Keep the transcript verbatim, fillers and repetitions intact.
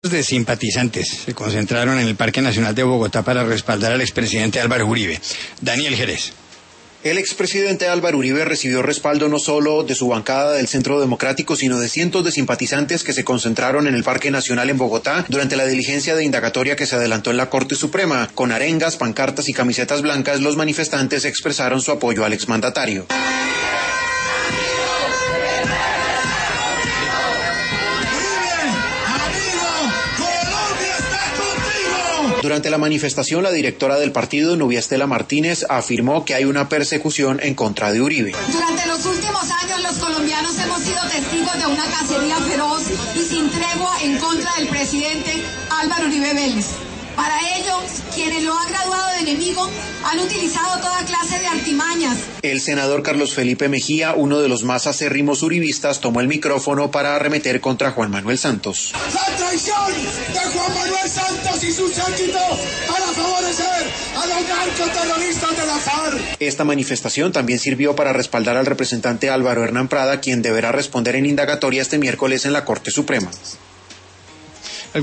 de simpatizantes se concentraron en el Parque Nacional de Bogotá para respaldar al expresidente Álvaro Uribe. Daniel Jerez. El expresidente Álvaro Uribe recibió respaldo no solo de su bancada del Centro Democrático, sino de cientos de simpatizantes que se concentraron en el Parque Nacional en Bogotá durante la diligencia de indagatoria que se adelantó en la Corte Suprema. Con arengas, pancartas y camisetas blancas, los manifestantes expresaron su apoyo al exmandatario. Durante la manifestación, la directora del partido, Nubia Estela Martínez, afirmó que hay una persecución en contra de Uribe. Durante los últimos años, los colombianos hemos sido testigos de una cacería feroz y sin tregua en contra del presidente Álvaro Uribe Vélez. Para ello, quienes lo han graduado de enemigo han utilizado toda clase de artimañas. El senador Carlos Felipe Mejía, uno de los más acérrimos uribistas, tomó el micrófono para arremeter contra Juan Manuel Santos. La traición de Juan Manuel Santos y su séquito para favorecer a los narcoterroristas de la FARC. Esta manifestación también sirvió para respaldar al representante Álvaro Hernán Prada, quien deberá responder en indagatoria este miércoles en la Corte Suprema.